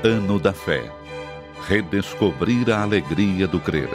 Ano da Fé. Redescobrir a alegria do crer.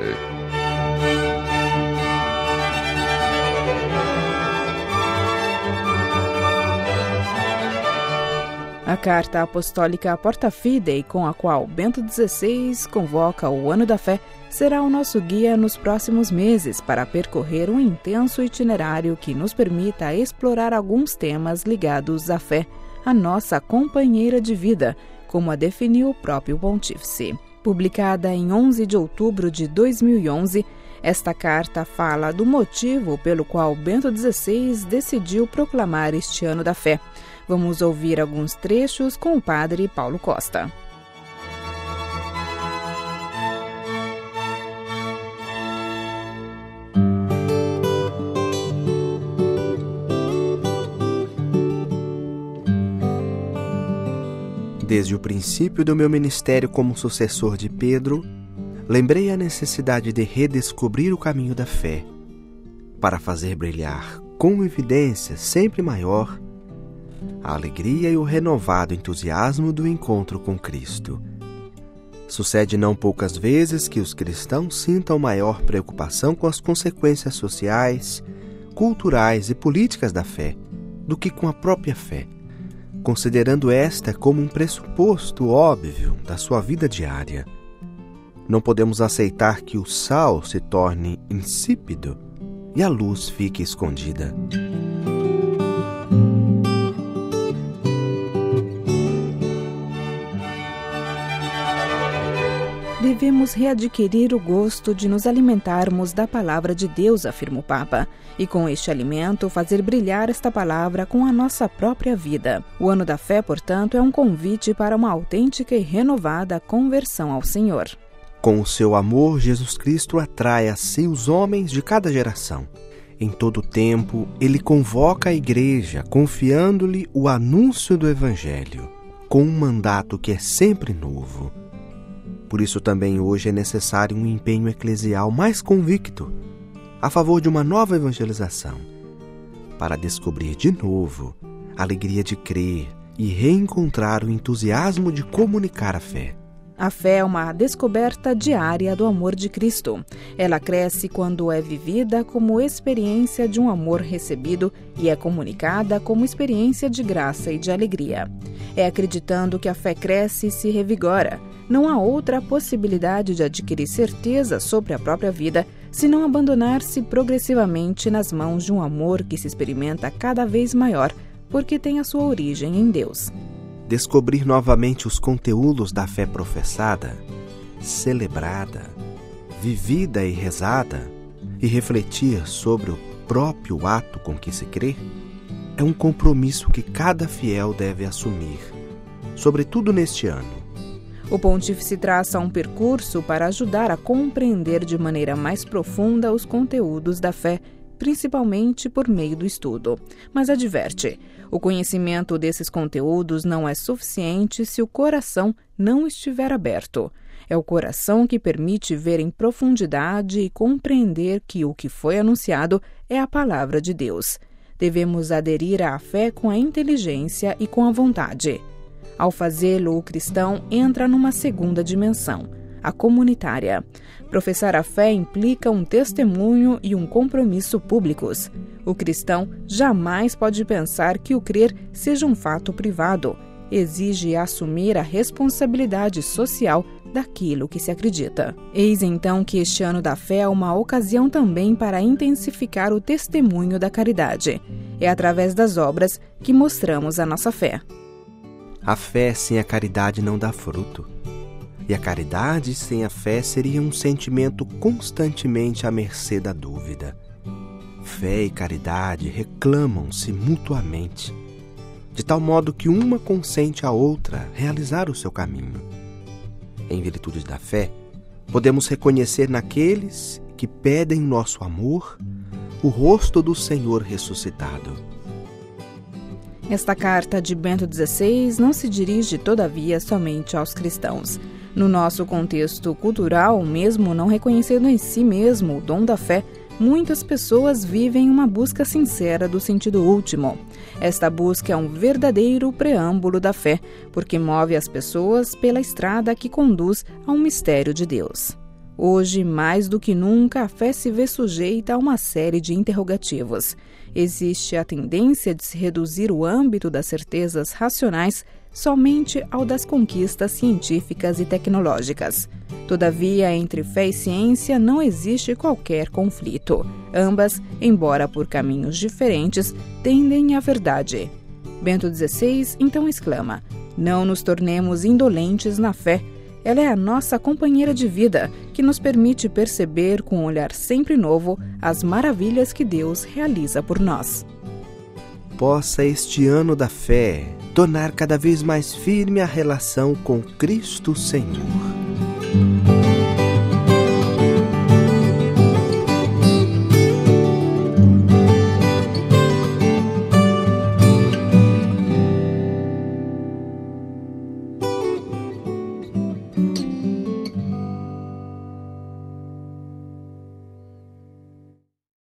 A carta apostólica Porta Fidei, com a qual Bento XVI convoca o Ano da Fé, será o nosso guia nos próximos meses para percorrer um intenso itinerário que nos permita explorar alguns temas ligados à fé, a nossa companheira de vida, como a definiu o próprio Pontífice. Publicada em 11 de outubro de 2011, esta carta fala do motivo pelo qual Bento XVI decidiu proclamar este Ano da Fé. Vamos ouvir alguns trechos com o padre Paulo Costa. Desde o princípio do meu ministério como sucessor de Pedro, lembrei a necessidade de redescobrir o caminho da fé, para fazer brilhar com evidência sempre maior a alegria e o renovado entusiasmo do encontro com Cristo. Sucede não poucas vezes que os cristãos sintam maior preocupação com as consequências sociais, culturais e políticas da fé do que com a própria fé, considerando esta como um pressuposto óbvio da sua vida diária. Não podemos aceitar que o sal se torne insípido e a luz fique escondida. Devemos readquirir o gosto de nos alimentarmos da palavra de Deus, afirma o Papa, e com este alimento fazer brilhar esta palavra com a nossa própria vida. O Ano da Fé, portanto, é um convite para uma autêntica e renovada conversão ao Senhor. Com o seu amor, Jesus Cristo atrai a si os homens de cada geração. Em todo o tempo, ele convoca a igreja, confiando-lhe o anúncio do Evangelho, com um mandato que é sempre novo. Por isso também hoje é necessário um empenho eclesial mais convicto a favor de uma nova evangelização, para descobrir de novo a alegria de crer e reencontrar o entusiasmo de comunicar a fé. A fé é uma descoberta diária do amor de Cristo. Ela cresce quando é vivida como experiência de um amor recebido e é comunicada como experiência de graça e de alegria. É acreditando que a fé cresce e se revigora. Não há outra possibilidade de adquirir certeza sobre a própria vida, senão abandonar-se progressivamente nas mãos de um amor que se experimenta cada vez maior, porque tem a sua origem em Deus. Descobrir novamente os conteúdos da fé professada, celebrada, vivida e rezada, e refletir sobre o próprio ato com que se crê, é um compromisso que cada fiel deve assumir, sobretudo neste ano. O Pontífice traça um percurso para ajudar a compreender de maneira mais profunda os conteúdos da fé, principalmente por meio do estudo. Mas adverte, o conhecimento desses conteúdos não é suficiente se o coração não estiver aberto. É o coração que permite ver em profundidade e compreender que o que foi anunciado é a palavra de Deus. Devemos aderir à fé com a inteligência e com a vontade. Ao fazê-lo, o cristão entra numa segunda dimensão, a comunitária. Professar a fé implica um testemunho e um compromisso públicos. O cristão jamais pode pensar que o crer seja um fato privado. Exige assumir a responsabilidade social daquilo que se acredita. Eis então que este Ano da Fé é uma ocasião também para intensificar o testemunho da caridade. É através das obras que mostramos a nossa fé. A fé sem a caridade não dá fruto. E a caridade sem a fé seria um sentimento constantemente à mercê da dúvida. Fé e caridade reclamam-se mutuamente, de tal modo que uma consente à outra realizar o seu caminho. Em virtude da fé, podemos reconhecer naqueles que pedem nosso amor o rosto do Senhor ressuscitado. Esta carta de Bento XVI não se dirige, todavia, somente aos cristãos. No nosso contexto cultural, mesmo não reconhecendo em si mesmo o dom da fé, muitas pessoas vivem uma busca sincera do sentido último. Esta busca é um verdadeiro preâmbulo da fé, porque move as pessoas pela estrada que conduz ao mistério de Deus. Hoje, mais do que nunca, a fé se vê sujeita a uma série de interrogativos. Existe a tendência de se reduzir o âmbito das certezas racionais somente ao das conquistas científicas e tecnológicas. Todavia, entre fé e ciência não existe qualquer conflito. Ambas, embora por caminhos diferentes, tendem à verdade. Bento XVI então exclama: "Não nos tornemos indolentes na fé. Ela é a nossa companheira de vida, que nos permite perceber com um olhar sempre novo as maravilhas que Deus realiza por nós." Possa este ano da fé tornar cada vez mais firme a relação com Cristo Senhor.